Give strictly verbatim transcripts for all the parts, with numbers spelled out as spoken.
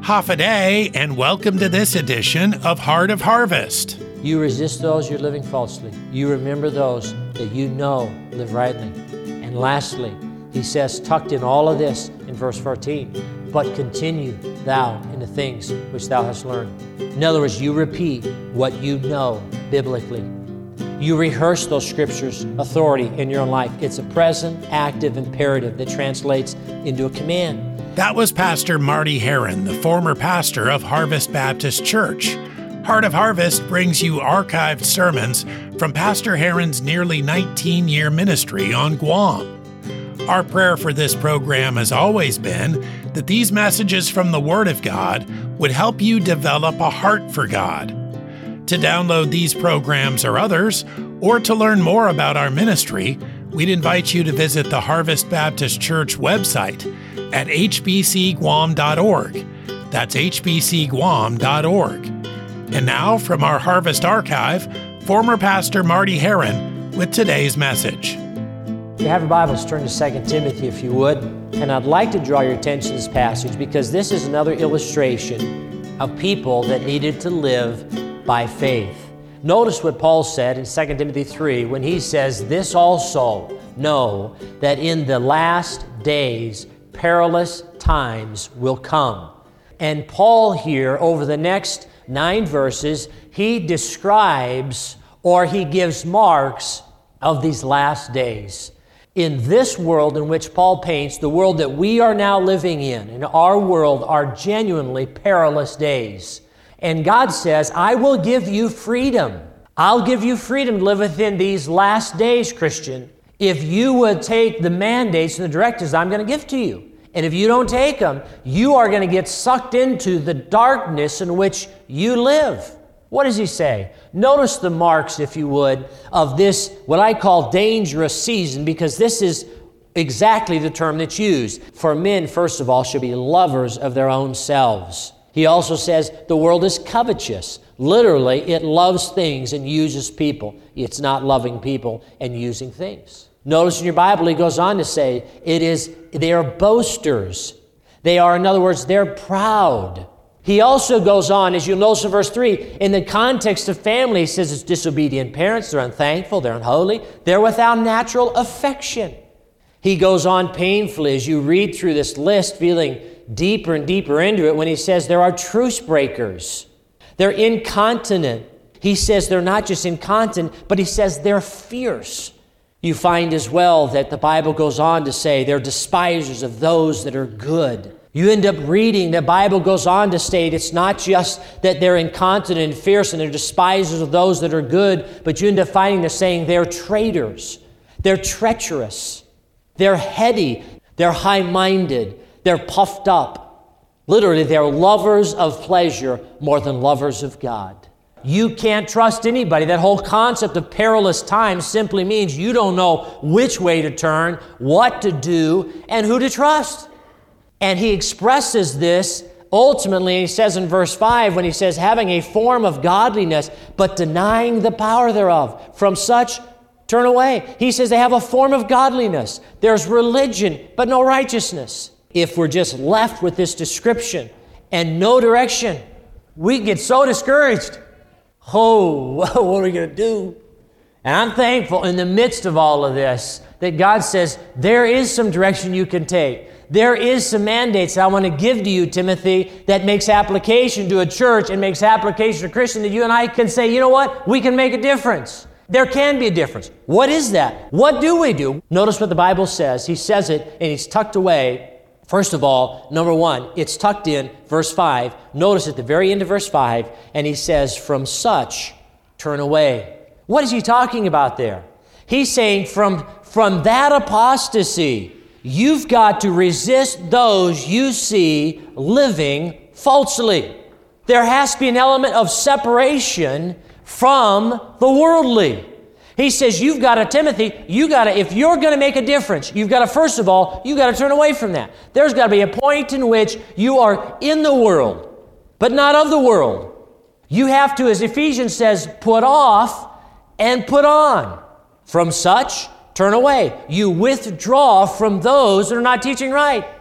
Hafa and welcome to this edition of Heart of Harvest. You resist those you're living falsely. You remember those that you know live rightly. And lastly, he says, tucked in all of this in verse fourteen, but continue thou in the things which thou hast learned. In other words, you repeat what you know biblically. You rehearse those scriptures' authority in your own life. It's a present, active imperative that translates into a command. That was Pastor Marty Heron, the former pastor of Harvest Baptist Church. Heart of Harvest brings you archived sermons from Pastor Heron's nearly nineteen-year ministry on Guam. Our prayer for this program has always been that these messages from the Word of God would help you develop a heart for God. To download these programs or others, or to learn more about our ministry, we'd invite you to visit the Harvest Baptist Church website at h b c guam dot org. That's h b c guam dot org. And now, from our Harvest Archive, former Pastor Marty Heron with today's message. If you have your Bibles, turn to Second Timothy if you would. And I'd like to draw your attention to this passage because this is another illustration of people that needed to live by faith. Notice what Paul said in Second Timothy three when he says, "This also know that in the last days perilous times will come." And Paul here, over the next nine verses, he describes or he gives marks of these last days. In this world in which Paul paints, the world that we are now living in, in our world, are genuinely perilous days. And God says, I will give you freedom. I'll give you freedom to live within these last days, Christian, if you would take the mandates and the directives I'm going to give to you. And if you don't take them, you are going to get sucked into the darkness in which you live. What does he say? Notice the marks, if you would, of this, what I call dangerous season, because this is exactly the term that's used. For men, first of all, should be lovers of their own selves. He also says the world is covetous. Literally, it loves things and uses people. It's not loving people and using things. Notice in your Bible, he goes on to say, it is, they are boasters. They are, in other words, they're proud. He also goes on, as you'll notice in verse three, in the context of family, he says it's disobedient parents, they're unthankful, they're unholy, they're without natural affection. He goes on painfully as you read through this list, feeling deeper and deeper into it, when he says there are truce breakers. They're incontinent. He says they're not just incontinent, but he says they're fierce. You find as well that the Bible goes on to say they're despisers of those that are good. You end up reading, the Bible goes on to state it's not just that they're incontinent and fierce and they're despisers of those that are good, but you end up finding they're saying they're traitors, they're treacherous, they're heady, they're high-minded, they're puffed up. Literally, they're lovers of pleasure more than lovers of God. You can't trust anybody. That whole concept of perilous times simply means you don't know which way to turn, what to do, and who to trust. And he expresses this ultimately, he says in verse five, when he says, having a form of godliness, but denying the power thereof. From such, turn away. He says they have a form of godliness. There's religion, but no righteousness. If we're just left with this description and no direction, we get so discouraged. Oh, what are we going to do? And I'm thankful in the midst of all of this that God says there is some direction you can take. There is some mandates that I want to give to you, Timothy, that makes application to a church and makes application to a Christian that you and I can say, you know what? We can make a difference. There can be a difference. What is that? What do we do? Notice what the Bible says. He says it and it's tucked away. First of all, number one, it's tucked in, verse five. Notice at the very end of verse five, and he says, from such, turn away. What is he talking about there? He's saying from, from that apostasy, you've got to resist those you see living falsely. There has to be an element of separation from the worldly. He says, you've got to, Timothy, you got to, if you're going to make a difference, you've got to, first of all, you've got to turn away from that. There's got to be a point in which you are in the world, but not of the world. You have to, as Ephesians says, put off and put on. From such, turn away. You withdraw from those that are not teaching right.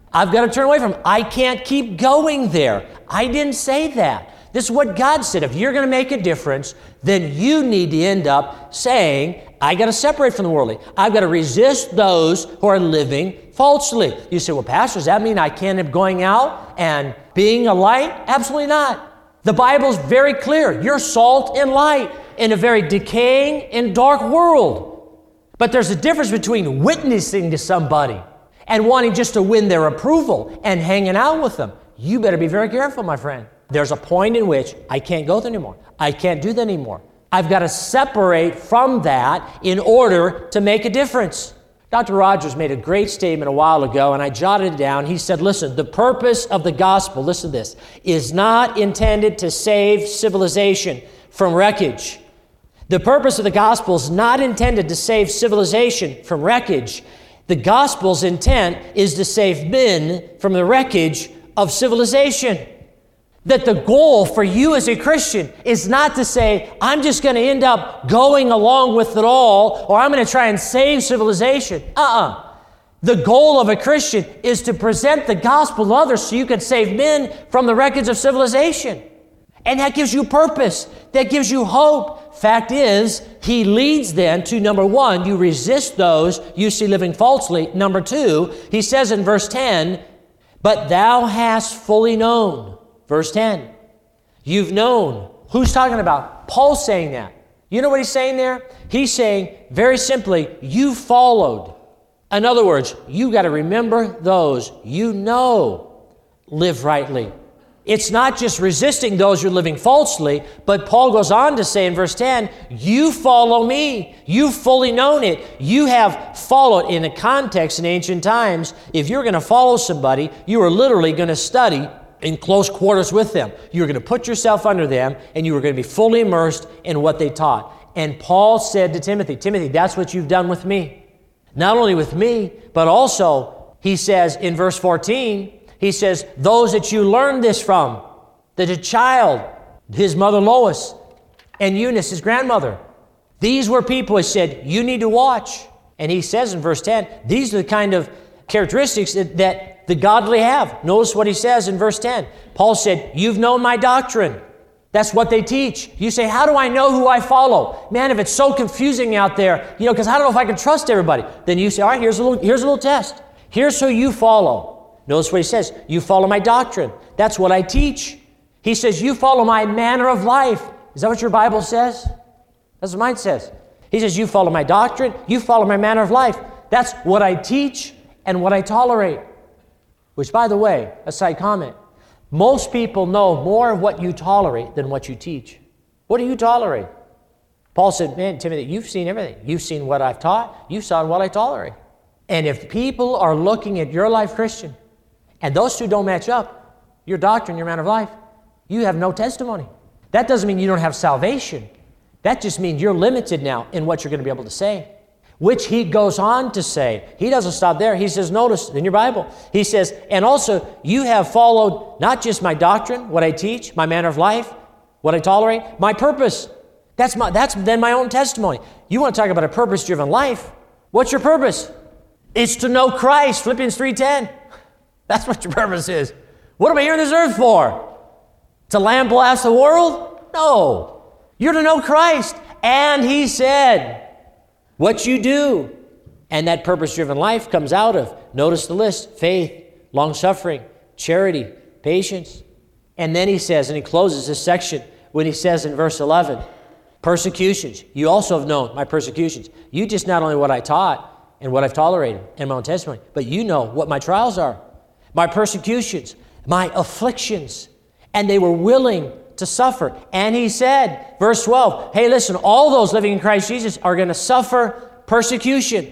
I've got to turn away from it. I can't keep going there. I didn't say that. This is what God said. If you're going to make a difference, then you need to end up saying, I got to separate from the worldly. I've got to resist those who are living falsely. You say, well, Pastor, does that mean I can't end up going out and being a light? Absolutely not. The Bible's very clear. You're salt and light in a very decaying and dark world. But there's a difference between witnessing to somebody and wanting just to win their approval and hanging out with them. You better be very careful, my friend. There's a point in which I can't go there anymore. I can't do that anymore. I've got to separate from that in order to make a difference. Doctor Rogers made a great statement a while ago, and I jotted it down. He said, listen, the purpose of the gospel, listen to this, is not intended to save civilization from wreckage. The purpose of the gospel is not intended to save civilization from wreckage. The gospel's intent is to save men from the wreckage of civilization. That the goal for you as a Christian is not to say, I'm just going to end up going along with it all, or I'm going to try and save civilization. Uh-uh. The goal of a Christian is to present the gospel to others so you can save men from the wreckage of civilization. And that gives you purpose. That gives you hope. Fact is, he leads then to, number one, you resist those you see living falsely. Number two, he says in verse ten, but thou hast fully known. Verse ten, you've known. Who's talking about? Paul's saying that. You know what he's saying there? He's saying, very simply, you followed. In other words, you got to remember those you know live rightly. It's not just resisting those who are living falsely, but Paul goes on to say in verse ten, you follow me. You've fully known it. You have followed. In a context in ancient times, if you're going to follow somebody, you are literally going to study in close quarters with them. You're going to put yourself under them, and you are going to be fully immersed in what they taught. And Paul said to Timothy, Timothy, that's what you've done with me. Not only with me, but also, he says in verse fourteen, he says, those that you learned this from, that a child, his mother Lois, and Eunice, his grandmother, these were people who said, you need to watch. And he says in verse ten, these are the kind of characteristics that, that the godly have. Notice what he says in verse ten. Paul said, you've known my doctrine. That's what they teach. You say, how do I know who I follow? Man, if it's so confusing out there, you know, because I don't know if I can trust everybody. Then you say, all right, here's a little, here's a little test. Here's who you follow. Notice what he says. You follow my doctrine. That's what I teach. He says, you follow my manner of life. Is that what your Bible says? That's what mine says. He says, you follow my doctrine. You follow my manner of life. That's what I teach and what I tolerate. Which, by the way, a side comment, most people know more of what you tolerate than what you teach. What do you tolerate? Paul said, man, Timothy, you've seen everything. You've seen what I've taught. You saw what I tolerate. And if people are looking at your life, Christian, and those two don't match up, your doctrine, your manner of life, you have no testimony. That doesn't mean you don't have salvation. That just means you're limited now in what you're going to be able to say. Which he goes on to say. He doesn't stop there. He says, notice in your Bible, he says, and also you have followed not just my doctrine, what I teach, my manner of life, what I tolerate, my purpose. That's my, that's then my own testimony. You want to talk about a purpose-driven life? What's your purpose? It's to know Christ, Philippians three ten. That's what your purpose is. What am I here on this earth for? To lambaste the world? No. You're to know Christ. And he said, what you do. And that purpose-driven life comes out of, notice the list, faith, long-suffering, charity, patience. And then he says, and he closes this section when he says in verse eleven, persecutions. You also have known my persecutions. You just not only what I taught and what I've tolerated and my own testimony, but you know what my trials are. My persecutions, my afflictions, and they were willing to suffer. And he said, verse twelve, hey, listen, all those living in Christ Jesus are going to suffer persecution.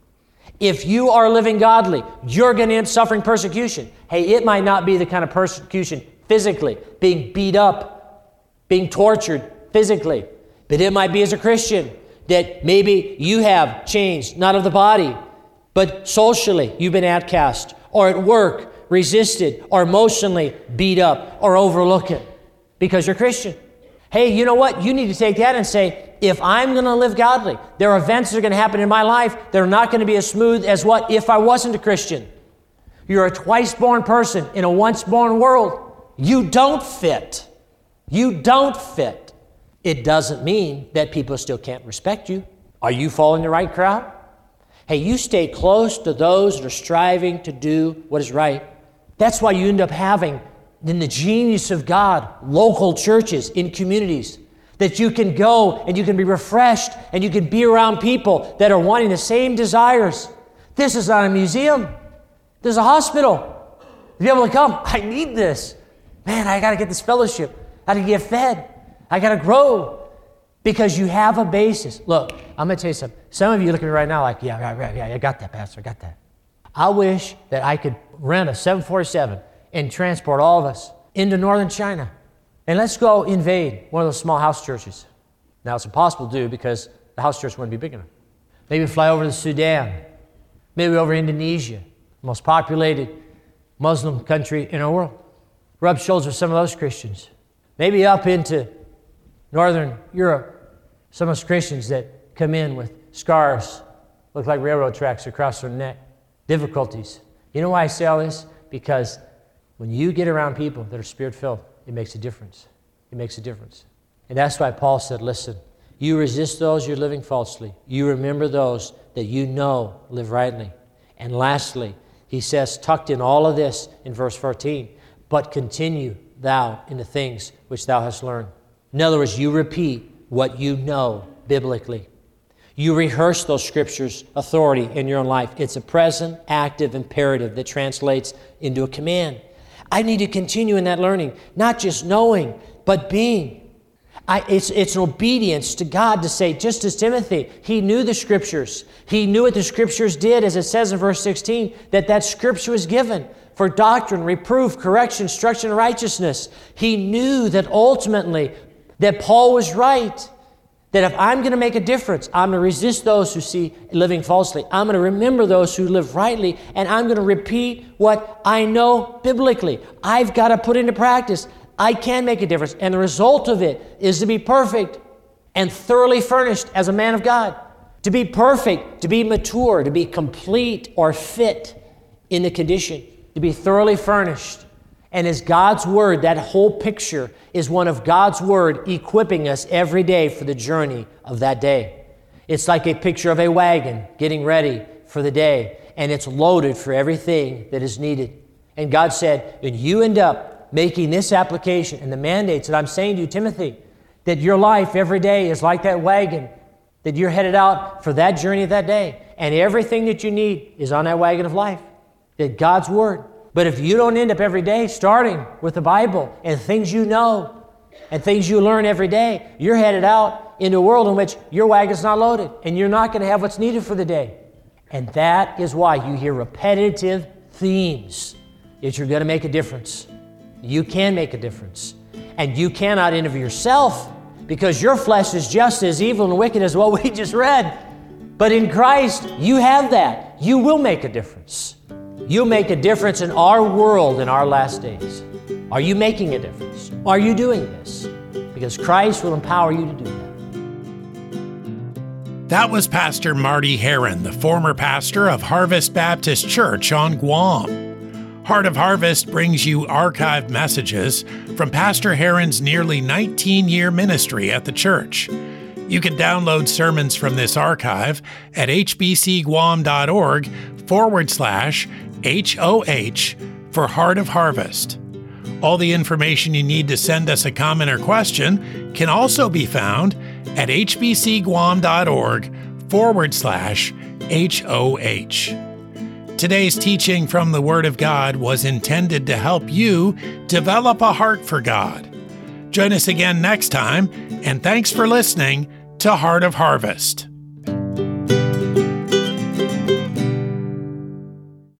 If you are living godly, you're going to end up suffering persecution. Hey, it might not be the kind of persecution physically, being beat up, being tortured physically, but it might be as a Christian that maybe you have changed, not of the body, but socially you've been outcast, or at work, resisted, or emotionally beat up, or overlooked because you're Christian. Hey, you know what? You need to take that and say, if I'm going to live godly, there are events that are going to happen in my life that are not going to be as smooth as what if I wasn't a Christian. You're a twice-born person in a once-born world. You don't fit. You don't fit. It doesn't mean that people still can't respect you. Are you following the right crowd? Hey, you stay close to those that are striving to do what is right. That's why you end up having, in the genius of God, local churches in communities that you can go and you can be refreshed and you can be around people that are wanting the same desires. This is not a museum. This is a hospital. To be able to come, I need this. Man, I got to get this fellowship. I got to get fed. I got to grow. Because you have a basis. Look, I'm going to tell you something. Some of you look at me right now like, yeah, yeah, yeah, I got that, Pastor, I got that. I wish that I could rent a seven forty-seven and transport all of us into northern China. And let's go invade one of those small house churches. Now, it's impossible to do because the house church wouldn't be big enough. Maybe fly over to Sudan. Maybe over Indonesia, the most populated Muslim country in our world. Rub shoulders with some of those Christians. Maybe up into Northern Europe, some of those Christians that come in with scars, look like railroad tracks across their neck, difficulties. You know why I say all this? Because when you get around people that are Spirit-filled, it makes a difference. It makes a difference. And that's why Paul said, listen, you resist those you're living falsely. You remember those that you know live rightly. And lastly, he says, tucked in all of this in verse fourteen, but continue thou in the things which thou hast learned. In other words, you repeat what you know biblically. You rehearse those scriptures' authority in your own life. It's a present, active imperative that translates into a command. I need to continue in that learning, not just knowing, but being. I, it's, it's an obedience to God to say, just as Timothy, he knew the scriptures. He knew what the scriptures did, as it says in verse sixteen, that that scripture was given for doctrine, reproof, correction, instruction, and righteousness. He knew that ultimately that Paul was right, that if I'm going to make a difference, I'm going to resist those who see living falsely. I'm going to remember those who live rightly, and I'm going to repeat what I know biblically. I've got to put into practice. I can make a difference, and the result of it is to be perfect and thoroughly furnished as a man of God. To be perfect, to be mature, to be complete or fit in the condition, to be thoroughly furnished. And as God's Word, that whole picture is one of God's Word equipping us every day for the journey of that day. It's like a picture of a wagon getting ready for the day, and it's loaded for everything that is needed. And God said, when you end up making this application and the mandates that I'm saying to you, Timothy, that your life every day is like that wagon, that you're headed out for that journey of that day, and everything that you need is on that wagon of life, that God's Word. But if you don't end up every day starting with the Bible and things you know and things you learn every day, you're headed out into a world in which your wagon's not loaded and you're not going to have what's needed for the day. And that is why you hear repetitive themes that you're going to make a difference. You can make a difference. And you cannot interview yourself because your flesh is just as evil and wicked as what we just read. But in Christ, you have that. You will make a difference. You'll make a difference in our world in our last days. Are you making a difference? Are you doing this? Because Christ will empower you to do that. That was Pastor Marty Heron, the former pastor of Harvest Baptist Church on Guam. Heart of Harvest brings you archived messages from Pastor Heron's nearly nineteen-year ministry at the church. You can download sermons from this archive at hbcguam.org forward slash HOH for Heart of Harvest. All the information you need to send us a comment or question can also be found at hbcguam.org forward slash HOH. Today's teaching from the Word of God was intended to help you develop a heart for God. Join us again next time, and thanks for listening to Heart of Harvest.